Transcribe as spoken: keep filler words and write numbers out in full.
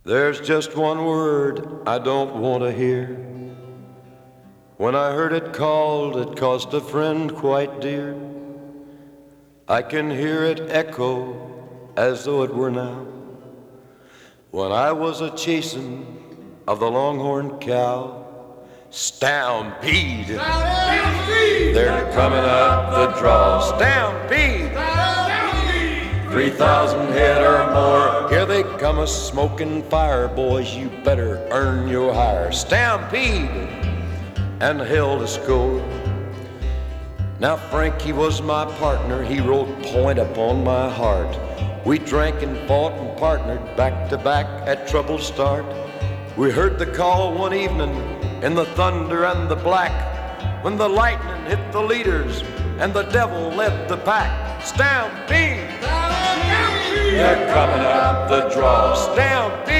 There's just one word I don't want to hear. When I heard it called, it cost a friend quite dear. I can hear it echo as though it were now. When I was a chasing of the longhorn cow. Stampede! Stampede! They're coming up the draw. Stampede! Stampede! Three thousand head or more. Here they come a smoking fire, boys. You better earn your hire. Stampede! And held a score. Now Frankie was my partner. He wrote point upon my heart. We drank and fought and partnered back to back at Trouble Start. We heard the call one evening in the thunder and the black, when the lightning hit the leaders and the devil led the pack. Stampede! Stampede! They're coming up the draw. Stampede!